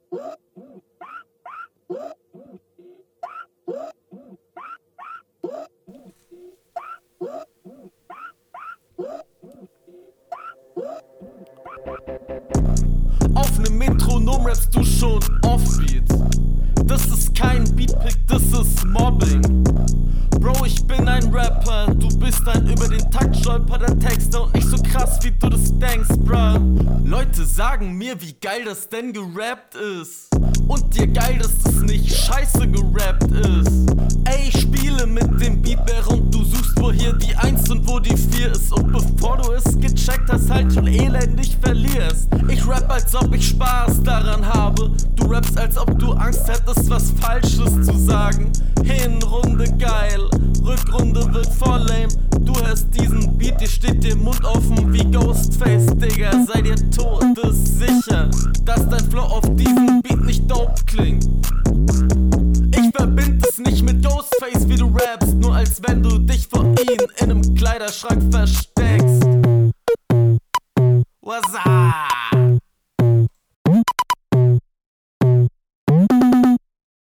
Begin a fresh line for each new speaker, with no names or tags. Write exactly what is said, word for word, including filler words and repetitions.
Auf nem Metronom rappst du schon Offbeat. Das ist kein Beatpick, das ist Mobbing. Bro, ich bin ein Rapper, du bist ein über den Takt stolpernder Texter und nicht so krass, wie du das denkst, bruh. Leute sagen mir, wie geil das denn gerappt ist. Und dir geil, dass das nicht scheiße gerappt ist. Ey, ich spiele mit dem Beat, während du suchst, wo hier die eins und wo die vier ist. Und bevor du es gecheckt hast, halt schon elendig verlierst. Ich rap, als ob ich Spaß daran habe. Du rappst, als ob du Angst hättest, was Falsches zu sagen. Hinrunde geil, Rückrunde wird voll lame. Du hörst diesen Beat, dir steht der Mund offen wie Ghostface, Digga. Sei dir todessicher, dass dein Flow auf diesem Beat nicht dope klingt. Ich verbind es nicht mit Ghostface, wie du rappst, nur als wenn du dich vor ihm in einem Kleiderschrank versteckst. What's up?